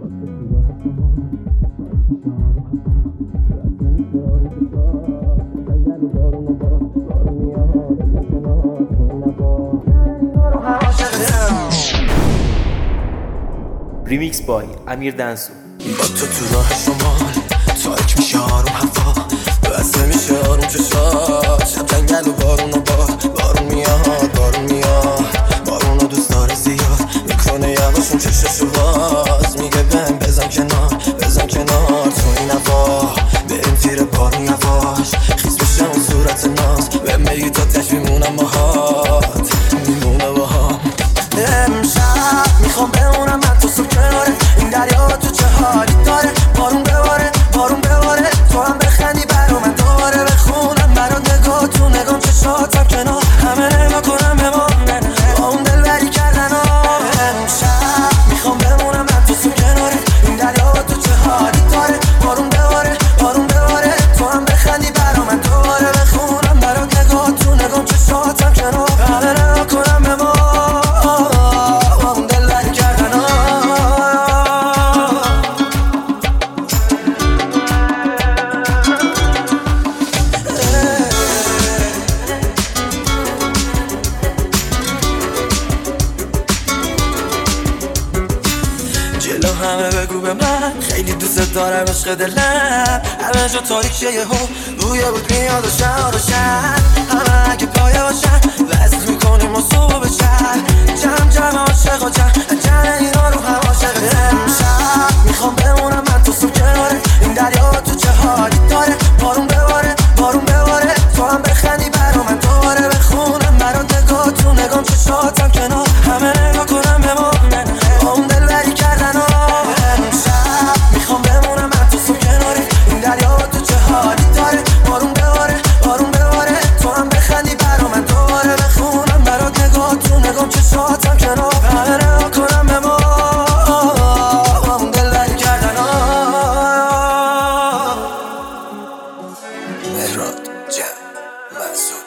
ریمیکس بای امیر دنسو. با تو راه شمال تاریک میشه آروم هوا، بسته میشه آروم چشات، شب جنگل و بارون و بارون میاد بارون رو دوست داره زیاد، میکنه یواشون چششو باز، میگه بهم بزن کنار تو این هوا، بریم زیر بارون یواش، خیز بشه اون صورت ناز، بهم بگی تا تش میمونم باهات، میمونه باهام. امشب میخوام بمونم من تو صبح کناره این دریا، تو چه حالی داره، بارون بباره تو هم بخندی برا من دوباره بخونم برات، نگاه تو نگام چشاتم کنار همه نگاه کنم به ما با اون دلبری کردن ها. امشب میخوام بمونم من تو صبح کناره این دریا، تو چه حالی داره، بارون بباره تو هم بخندی برا من دوباره بخونم برات، نگاه تو نگام چشاتم کنار همه نگاه کنم به ما با اون دلبری کردن ها. جلو همه بگو به من خیلی دوست دارم عشق دلم، همه جا تاریکه یه رویه بود میاد و شهر همه اگه پایه باشن وزد میکنیم و صبح بشن جمع عاشق و جمع اینا رو هم عاشق. امشب میخوام بمونم من تو صبح کناره این دریا، تو چه حالی داره، بارون بباره تو هم بخندی برا من دوباره بخونم برات، نگاه تو نگام چشاتم کنار همه نگاه کنم به ما با اون دلبری کردن ها. امشب میخوام بمونم من تو صبح کناره این دریا، تو چه حالی داره، بارون بباره تو هم بخندی برا من دوباره بخونم برات، نگاه تو نگام چشاتم کنار همه نگاه کنم به ما با اون دلبری کردن ها. مهراد جمع مسئول